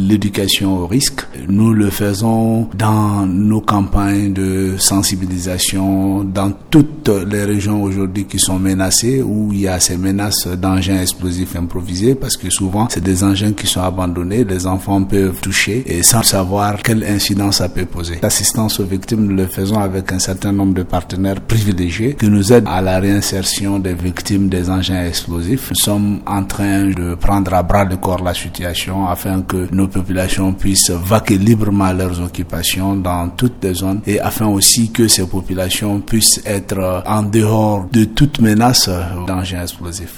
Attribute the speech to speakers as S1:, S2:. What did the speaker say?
S1: l'éducation au risque. Nous le faisons dans nos campagnes de sensibilisation dans toutes les régions aujourd'hui qui sont menacées, où il y a ces menaces d'engins explosifs improvisés, parce que souvent c'est des engins qui sont abandonnés, les enfants peuvent toucher et sans savoir quelle incidence ça peut poser. L'assistance aux victimes, nous le faisons avec un certain nombre de partenaires privilégiés qui nous aident à la réinsertion des victimes des engins explosifs. Nous sommes en train de prendre à bras le corps la situation afin que nos populations puissent vaquer librement à leurs occupations dans toutes les zones et afin aussi que ces populations puissent être en dehors de toute menace d'engins explosifs.